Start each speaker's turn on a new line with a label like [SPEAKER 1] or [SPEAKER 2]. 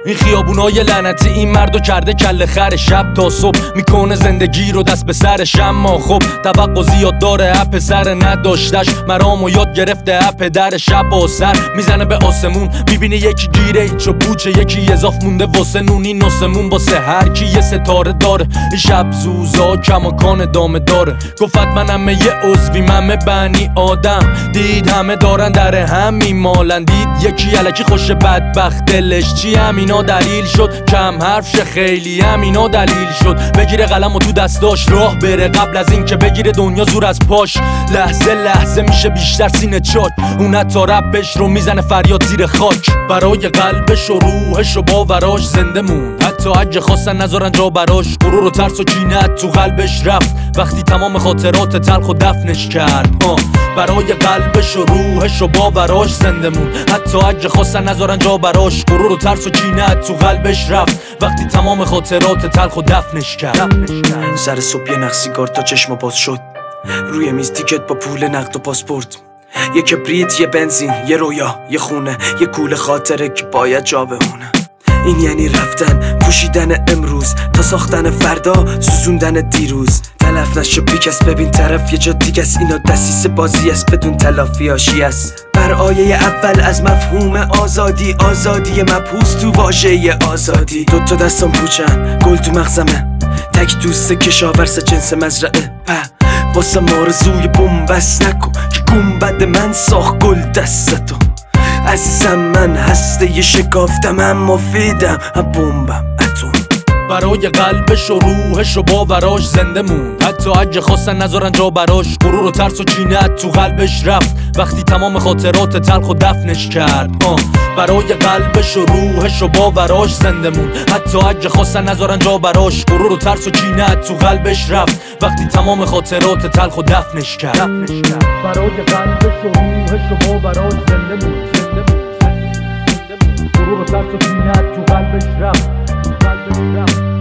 [SPEAKER 1] این خیابونای لعنتی این مردو کرده کله خر. شب تا صبح میکنه زندگی رو دست به سرش، اما خب توقع زیاد داره اپ سر نداشتش. مرامو یاد گرفته اپ در شب و سر میزنه به آسمون، میبینه یکی گیره ایچ و پوچه، یکی اضاف مونده واسه نونی نسمون. واسه هر کی یه ستاره داره، این شب زوزا کماکان دامه داره. گفت منم یه عضوی من بنی آدم، دید همه دارن در هم میمالن. دید یکی الکی خوش بدبخت دلش چی، همینا دلیل شد کم حرف شه، خیلی همینا دلیل شد. بگیره قلم و تو دستاش راه بره، قبل از این که بگیره دنیا زور از پاش. لحظه لحظه میشه بیشتر سینه چاک، اون تا ربش رو میزنه فریاد زیر خاک. برای قلبش و روحش و باوراش زنده مون، حتی اگه خواستن نذارن جا براش. غرور و ترس و کینت تو قلبش رفت وقتی تمام خاطرات تلخ و دفنش کرد. برای قلبش و روحش و باوراش زنده مون، حتی اگه خواستن نذارن جا براش. غرور و ترس و کینت تو قلبش رفت وقتی تمام خاطرات تلخ و دفنش کرد.
[SPEAKER 2] سر صبح یه نخ سیگار تا چشم باز شد، روی میز تیکت با پول نقد و پاسپورت، یه کبریت، یه بنزین، یه رویا، یه خونه، یه کوله خاطره که باید جا بمونه. این یعنی رفتن، پوشیدن امروز تا ساختن فردا، سوزوندن دیروز. تلف نشو بیکس، ببین طرف یه جا دیگه است. اینا دسیسه بازی است بدون تلافی هاشی است. بر آیه اول از مفهوم آزادی، آزادی مبحوث تو واژه آزادی. دوتا دستم پوچن، گل تو مغزمه، تک دوست کشاورز جنس مزرعه. واسه مارزوی بومبست نکن که گنبد من ساخت گل دستتو. عزیزم من هسته شکافتم، اما فیدم بمبم اتم.
[SPEAKER 1] برای قلبش و روحش و باوراش زنده مون، حتی اگه خواستن نذارن جا براش. غرور و ترس و کینت تو قلبش رفت وقتی تمام خاطرات تلخ و دفنش کرد. برای قلبش و روحش و باوراش زنده مون، حتی اگه خواستن نذارن جا براش. غرور و ترس و کینت تو قلبش رفت وقتی تمام خاطرات تلخ و دفنش کرد. برای قلبش و روحش و باوراش زنده مون، غرور و ترس و کینت تو قلبش رفت.